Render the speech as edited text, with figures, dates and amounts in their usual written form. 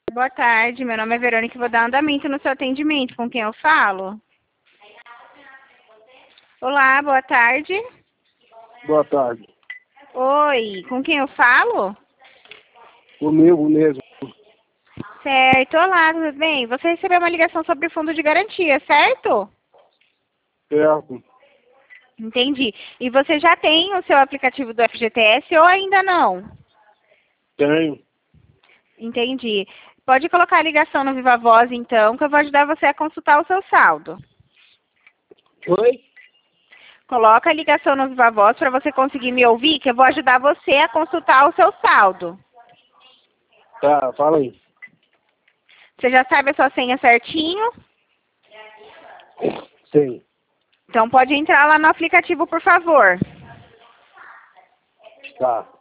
Boa tarde, meu nome é Verônica e vou dar andamento no seu atendimento. Com quem eu falo? Olá, boa tarde. Boa tarde. Oi, com quem eu falo? Comigo mesmo. Certo, olá, tudo bem? Você recebeu uma ligação sobre fundo de garantia, certo? Certo. Entendi. E você já tem o seu aplicativo do FGTS ou ainda não? Tenho. Entendi. Pode colocar a ligação no Viva Voz, então, que eu vou ajudar você a consultar o seu saldo. Oi? Coloca a ligação no Viva Voz para você conseguir me ouvir, que eu vou ajudar você a consultar o seu saldo. Tá, fala aí. Você já sabe a sua senha certinho? Sim. Então pode entrar lá no aplicativo, por favor. Tá.